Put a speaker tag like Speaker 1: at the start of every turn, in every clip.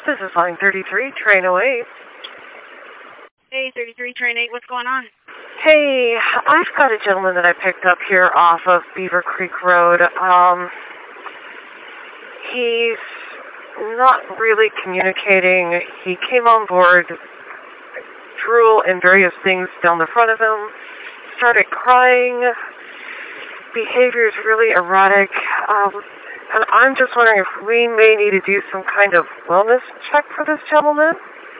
Speaker 1: This is line 33, train 08.
Speaker 2: Hey, 33, train 8, what's going on?
Speaker 1: Hey, I've got a gentleman that I picked up here off of Beaver Creek Road. He's not really communicating. He came on board, drool and various things down the front of him, started crying. Behavior is really erratic. And I'm just wondering if we may need to do some kind of wellness check for this gentleman.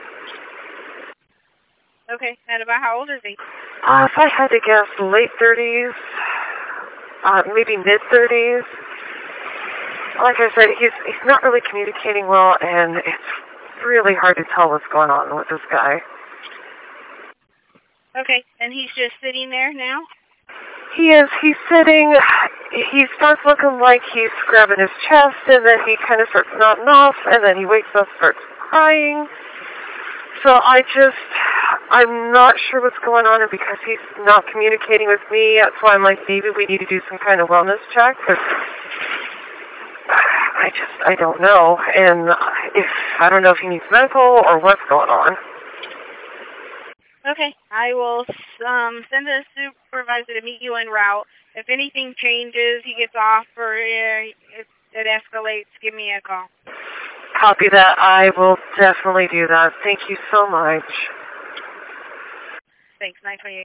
Speaker 2: Okay, and about how old is he?
Speaker 1: If I had to guess, late 30s, maybe mid-30s. Like I said, he's not really communicating well, and it's really hard to tell what's going on with this guy.
Speaker 2: Okay, and he's just sitting there now?
Speaker 1: He is. He's sitting. He starts looking like he's grabbing his chest, and then he kind of starts nodding off, and then he wakes up, starts crying. So I'm not sure what's going on, and because he's not communicating with me, that's why I'm like, maybe we need to do some kind of wellness check, because I don't know, and I don't know if he needs medical or what's going on.
Speaker 2: Okay, I will send a supervisor to meet you en route. If anything changes, he gets off, or it escalates, give me a call.
Speaker 1: Copy that. I will definitely do that. Thank you so much.
Speaker 2: Thanks, 928.